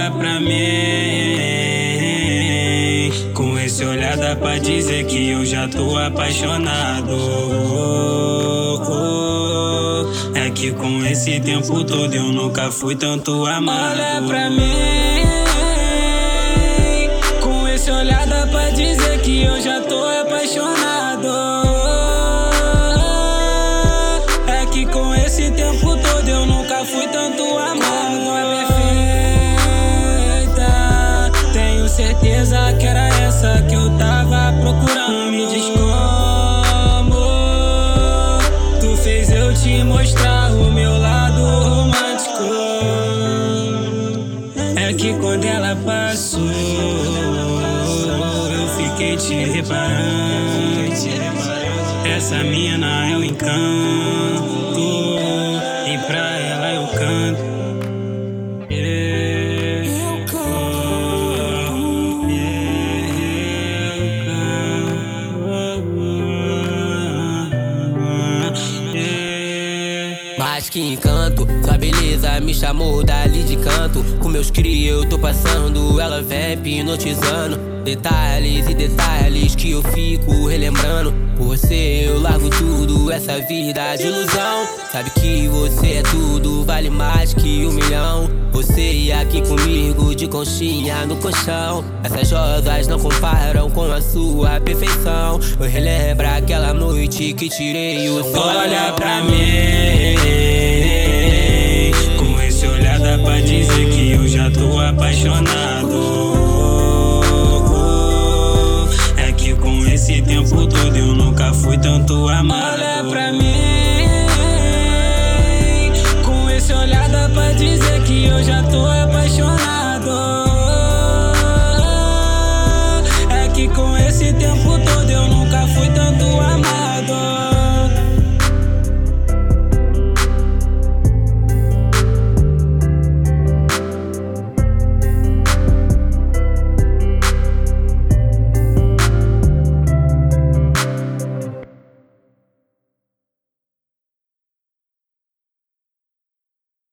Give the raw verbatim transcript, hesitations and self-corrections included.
Olha pra mim, com esse olhar dá pra dizer que eu já tô apaixonado. É que com esse tempo todo eu nunca fui tanto amado. Olha pra mim, com esse olhar dá pra dizer que eu já tô apaixonado. É que com esse tempo todo eu nunca fui tanto amado. Certeza que era essa que eu tava procurando. Me diz como tu fez eu te mostrar o meu lado romântico. É que quando ela passou eu fiquei te reparando. Essa mina é um encanto, e pra ela eu canto. Mas que encanto, sua beleza me chamou dali de canto. Com meus cria eu tô passando, ela vem hipnotizando. Detalhes e detalhes que eu fico relembrando. Por você eu largo tudo, essa vida de ilusão. Sabe que você é tudo, vale mais que um milhão. Você aqui comigo de conchinha no colchão. Essas rosas não comparam com a sua perfeição. Eu relembro aquela noite que tirei o sol. Olha pra mim, com esse olhar dá pra dizer que eu já tô apaixonado.